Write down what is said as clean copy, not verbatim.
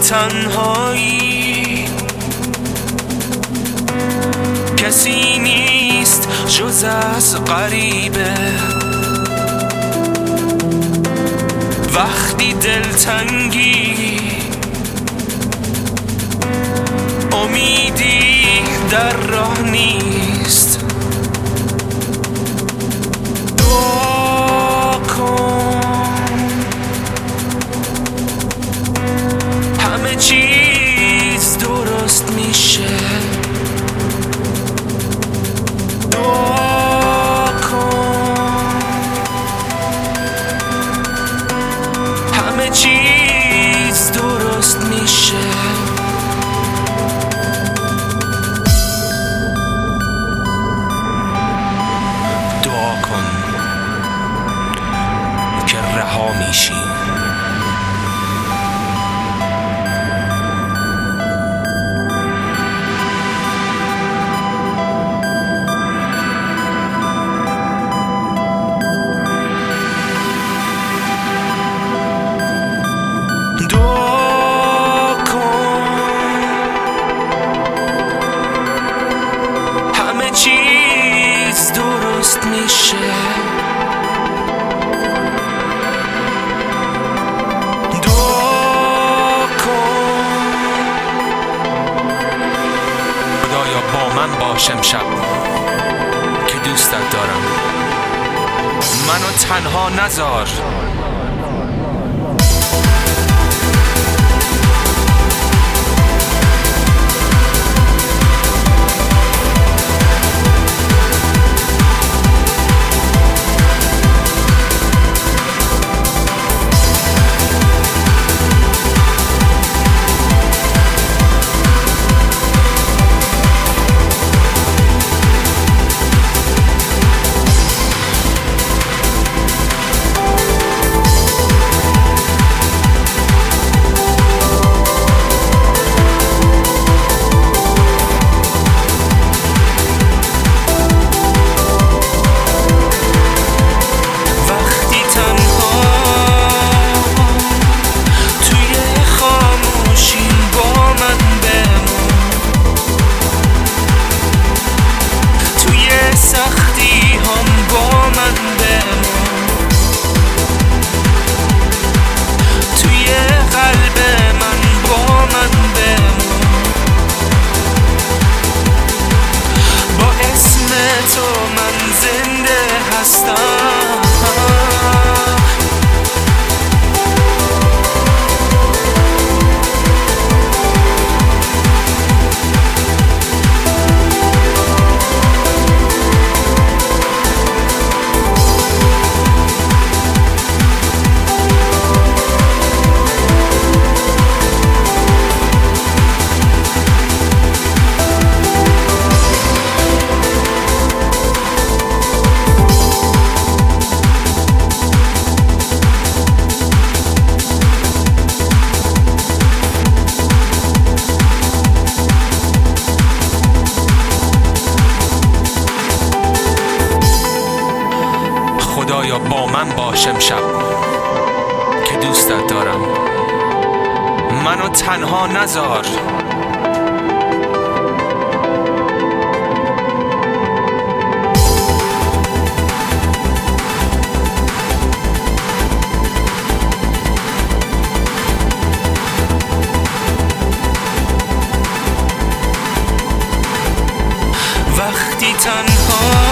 تنهایی کسی نیست جز از غریبه. وقتی دلتنگی امیدی در راه نیست. دعا کن همه چیز درست میشه. دعا کن همه چیز درست میشه. دعا کن که رها میشی. دعا کن همه چیز درست میشه. دعا کن خدایا با من باش امشب که دوستت دارم. منو تنها نذار. سختی هم با من بمون. توی قلب من با من بمون. با اسم تو من زنده هستم. خدایا با من باش امشب که دوستت دارم. منو تنها نذار. وقتی تنها